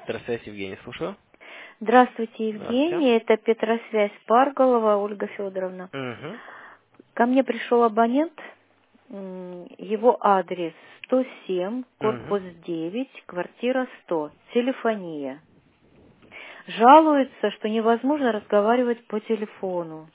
Петросвязь, Евгений, слушаю. Здравствуйте, Здравствуйте. Евгений. Это Петросвязь Парголова Ольга Федоровна. Угу. Ко мне пришел абонент, его адрес 107, Угу. корпус 9, квартира 100, телефония. Жалуется, что невозможно разговаривать по телефону.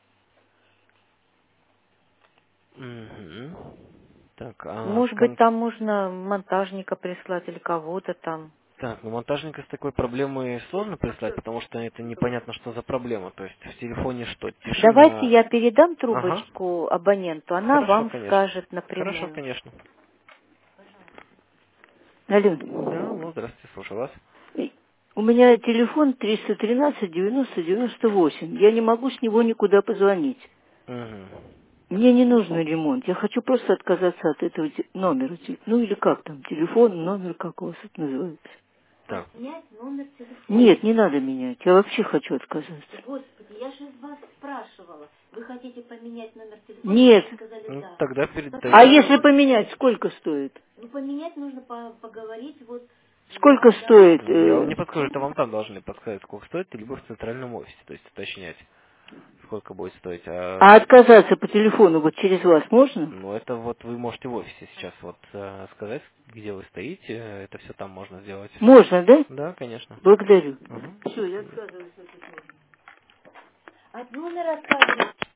Угу. Так, Может быть, там можно монтажника прислать или кого-то там. Так, ну монтажника с такой проблемой сложно прислать, потому что это непонятно, что за проблема. То есть в телефоне что, Давайте тишина... я передам Ага. трубочку абоненту, она Хорошо, вам конечно. скажет Хорошо, напрямую. конечно. Алло. Да, алло, здравствуйте, слушаю вас. У меня телефон 313 90 98. Я не могу с него никуда позвонить. Угу. Мне не нужен ремонт. Я хочу просто отказаться от этого номера. Ну или как там, телефон, номер, как у вас это называется. Так. Поменять номер телефона? Нет, не надо менять. Я вообще хочу отказаться. Господи, я же вас спрашивала. Вы хотите поменять номер телефона? Нет. Вы сказали Ну, да. тогда А передайте... если поменять, сколько стоит? Ну, поменять нужно поговорить вот... Сколько Да. стоит? Я вам не подскажу, это вам там должны подсказать, сколько стоит, либо в центральном офисе, то есть уточнять, сколько будет стоить. А отказаться по телефону вот через вас можно? Ну, это вот вы можете в офисе сейчас вот сказать, где вы стоите, это все там можно сделать. Можно, да? Да, конечно. Благодарю. Угу. Все, я отказываюсь от этого. От номера отказываюсь.